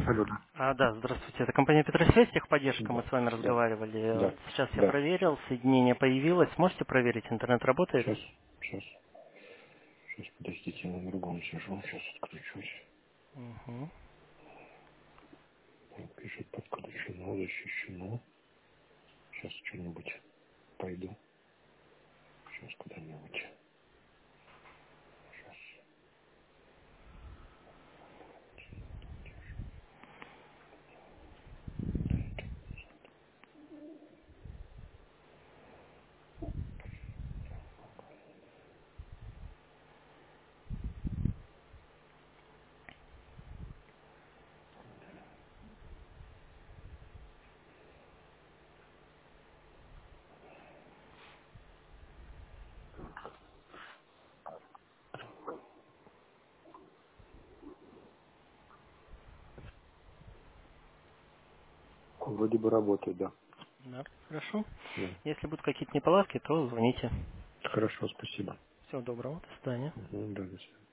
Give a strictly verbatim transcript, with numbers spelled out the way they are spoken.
Алло, да. А, да, здравствуйте. Это компания Петросвязь, техподдержка, мы Да, с вами да, разговаривали. Вот да, сейчас я да. проверил, соединение появилось. Можете проверить, интернет работает? Сейчас, сейчас, сейчас, подождите, я на другом сижу, сейчас отключусь. Угу. Пишет подключено, защищено. Сейчас что-нибудь пойду. Сейчас куда-нибудь. Сейчас. Вроде бы работает, да. Да, хорошо. Да. Если будут какие-то неполадки, то звоните. Хорошо, спасибо. Всего доброго, до свидания. Мгм, да, до свидания.